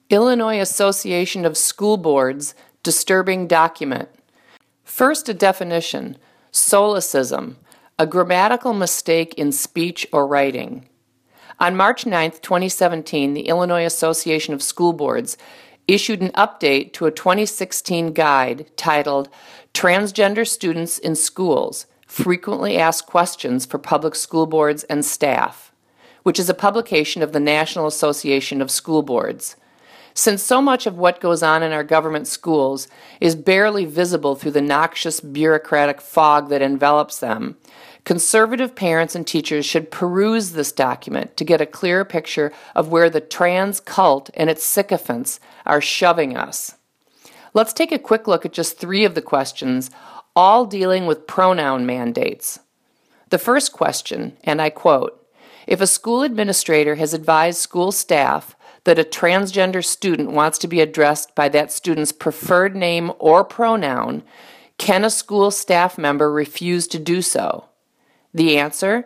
Illinois Association of School Boards disturbing document. First, a definition: solecism, a grammatical mistake in speech or writing. On March 9, 2017, the Illinois Association of School Boards issued an update to a 2016 guide titled Transgender Students in Schools: Frequently Asked Questions for Public School Boards and Staff, which is a publication of the National Association of School Boards. Since so much of what goes on in our government schools is barely visible through the noxious bureaucratic fog that envelops them, conservative parents and teachers should peruse this document to get a clearer picture of where the trans cult and its sycophants are shoving us. Let's take a quick look at just 3 of the questions, all dealing with pronoun mandates. The first question, and I quote, "If a school administrator has advised school staff that a transgender student wants to be addressed by that student's preferred name or pronoun, can a school staff member refuse to do so?" The answer: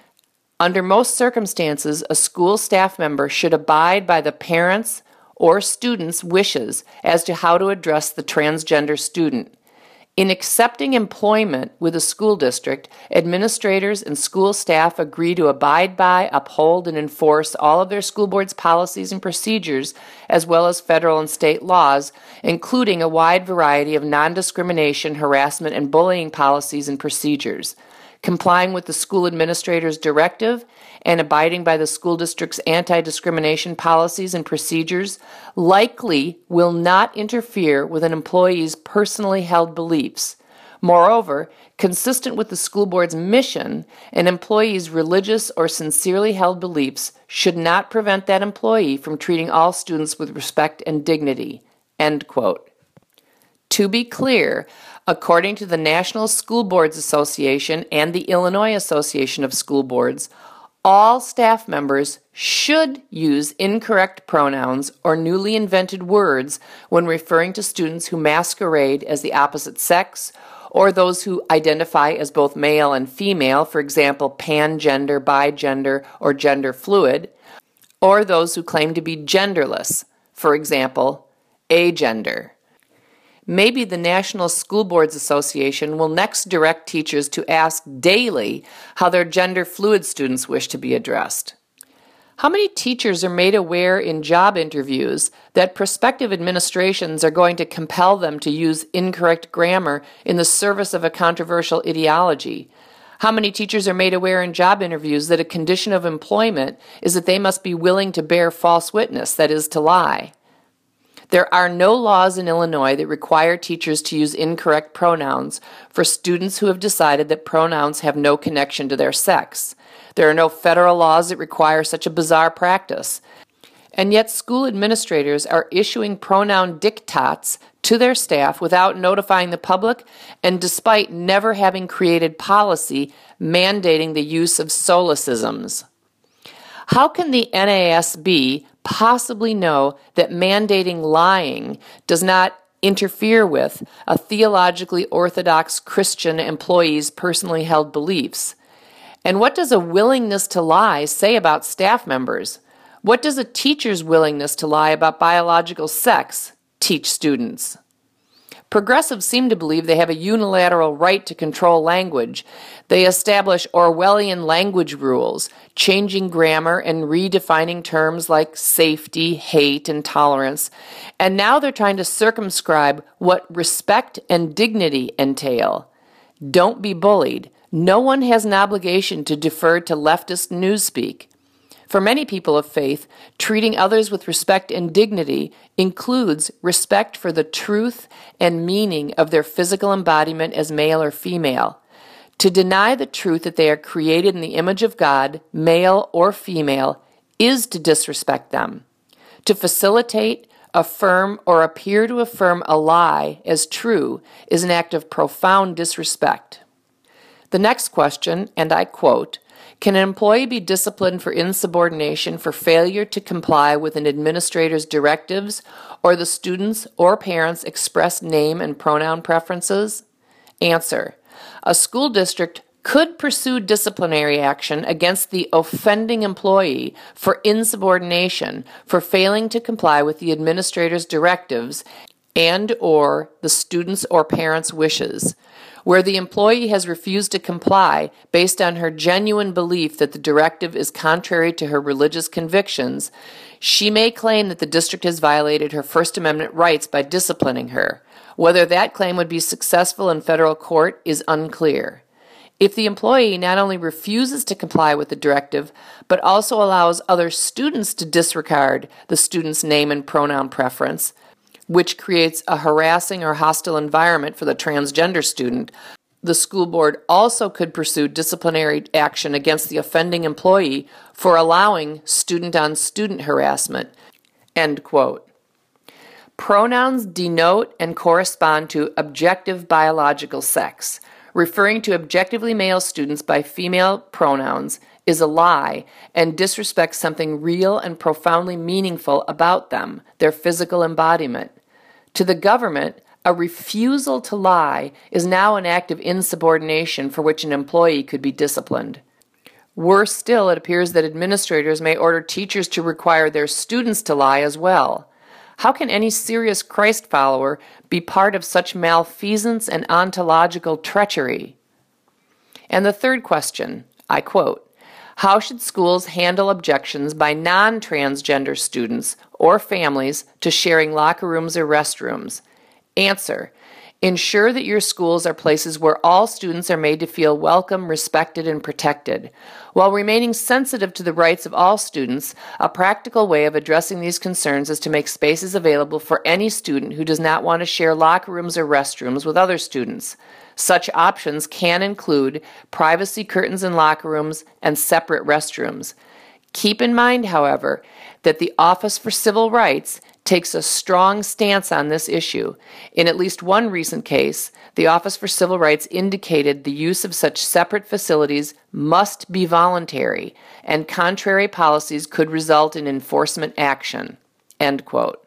under most circumstances, a school staff member should abide by the parents' or students' wishes as to how to address the transgender student. In accepting employment with a school district, administrators and school staff agree to abide by, uphold, and enforce all of their school board's policies and procedures, as well as federal and state laws, including a wide variety of non-discrimination, harassment, and bullying policies and procedures. Complying with the school administrator's directive and abiding by the school district's anti-discrimination policies and procedures likely will not interfere with an employee's personally held beliefs. Moreover, consistent with the school board's mission, an employee's religious or sincerely held beliefs should not prevent that employee from treating all students with respect and dignity. End quote. To be clear, according to the National School Boards Association and the Illinois Association of School Boards, all staff members should use incorrect pronouns or newly invented words when referring to students who masquerade as the opposite sex or those who identify as both male and female, for example, pangender, bigender, or gender fluid, or those who claim to be genderless, for example, agender. Maybe the National School Boards Association will next direct teachers to ask daily how their gender fluid students wish to be addressed. How many teachers are made aware in job interviews that prospective administrations are going to compel them to use incorrect grammar in the service of a controversial ideology? How many teachers are made aware in job interviews that a condition of employment is that they must be willing to bear false witness, that is, to lie? There are no laws in Illinois that require teachers to use incorrect pronouns for students who have decided that pronouns have no connection to their sex. There are no federal laws that require such a bizarre practice. And yet school administrators are issuing pronoun diktats to their staff without notifying the public and despite never having created policy mandating the use of solecisms. How can the NASB possibly know that mandating lying does not interfere with a theologically orthodox Christian employee's personally held beliefs? And what does a willingness to lie say about staff members? What does a teacher's willingness to lie about biological sex teach students? Progressives seem to believe they have a unilateral right to control language. They establish Orwellian language rules, changing grammar and redefining terms like safety, hate, and tolerance. And now they're trying to circumscribe what respect and dignity entail. Don't be bullied. No one has an obligation to defer to leftist newspeak. For many people of faith, treating others with respect and dignity includes respect for the truth and meaning of their physical embodiment as male or female. To deny the truth that they are created in the image of God, male or female, is to disrespect them. To facilitate, affirm, or appear to affirm a lie as true is an act of profound disrespect. The next question, and I quote, "Can an employee be disciplined for insubordination for failure to comply with an administrator's directives or the student's or parent's express name and pronoun preferences?" Answer: a school district could pursue disciplinary action against the offending employee for insubordination for failing to comply with the administrator's directives and/or the student's or parent's wishes. Where the employee has refused to comply based on her genuine belief that the directive is contrary to her religious convictions, she may claim that the district has violated her First Amendment rights by disciplining her. Whether that claim would be successful in federal court is unclear. If the employee not only refuses to comply with the directive, but also allows other students to disregard the student's name and pronoun preference, which creates a harassing or hostile environment for the transgender student, the school board also could pursue disciplinary action against the offending employee for allowing student-on-student harassment. End quote. Pronouns denote and correspond to objective biological sex. Referring to objectively male students by female pronouns is a lie and disrespects something real and profoundly meaningful about them, their physical embodiment. To the government, a refusal to lie is now an act of insubordination for which an employee could be disciplined. Worse still, it appears that administrators may order teachers to require their students to lie as well. How can any serious Christ follower be part of such malfeasance and ontological treachery? And the third question, I quote, how should schools handle objections by non-transgender students or families to sharing locker rooms or restrooms? Answer, ensure that your schools are places where all students are made to feel welcome, respected, and protected. While remaining sensitive to the rights of all students, a practical way of addressing these concerns is to make spaces available for any student who does not want to share locker rooms or restrooms with other students. Such options can include privacy curtains in locker rooms and separate restrooms. Keep in mind, however, that the Office for Civil Rights takes a strong stance on this issue. In at least one recent case, the Office for Civil Rights indicated the use of such separate facilities must be voluntary, and contrary policies could result in enforcement action. End quote.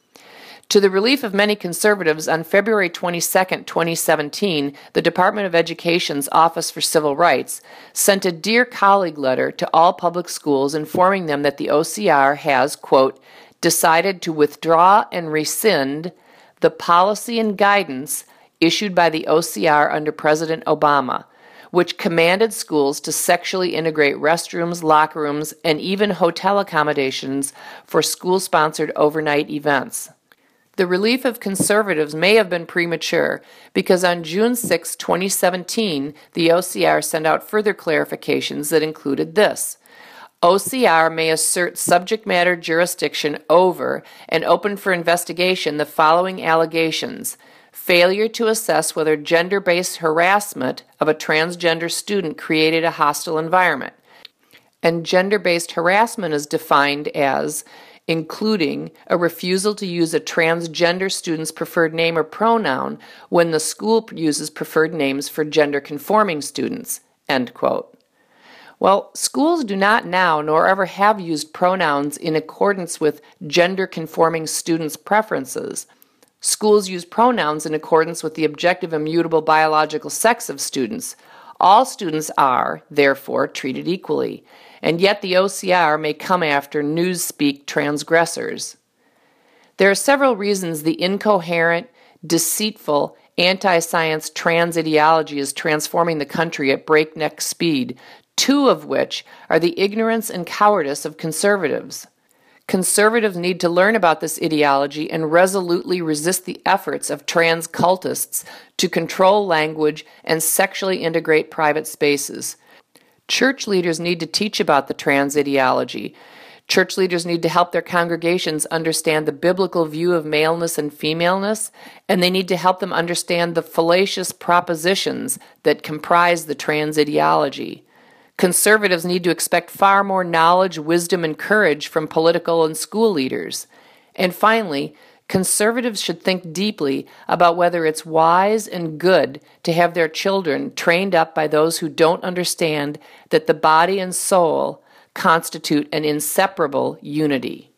To the relief of many conservatives, on February 22, 2017, the Department of Education's Office for Civil Rights sent a Dear Colleague letter to all public schools informing them that the OCR has, quote, decided to withdraw and rescind the policy and guidance issued by the OCR under President Obama, which commanded schools to sexually integrate restrooms, locker rooms, and even hotel accommodations for school-sponsored overnight events. The relief of conservatives may have been premature because on June 6, 2017, the OCR sent out further clarifications that included this. OCR may assert subject matter jurisdiction over and open for investigation the following allegations: failure to assess whether gender-based harassment of a transgender student created a hostile environment. And gender-based harassment is defined as including a refusal to use a transgender student's preferred name or pronoun when the school uses preferred names for gender-conforming students, end quote. Well, schools do not now nor ever have used pronouns in accordance with gender-conforming students' preferences. Schools use pronouns in accordance with the objective immutable biological sex of students. All students are, therefore, treated equally, and yet the OCR may come after newspeak transgressors. There are several reasons the incoherent, deceitful, anti-science trans ideology is transforming the country at breakneck speed, two of which are the ignorance and cowardice of conservatives. Conservatives need to learn about this ideology and resolutely resist the efforts of trans cultists to control language and sexually integrate private spaces. Church leaders need to teach about the trans ideology. Church leaders need to help their congregations understand the biblical view of maleness and femaleness, and they need to help them understand the fallacious propositions that comprise the trans ideology. Conservatives need to expect far more knowledge, wisdom, and courage from political and school leaders. And finally, conservatives should think deeply about whether it's wise and good to have their children trained up by those who don't understand that the body and soul constitute an inseparable unity.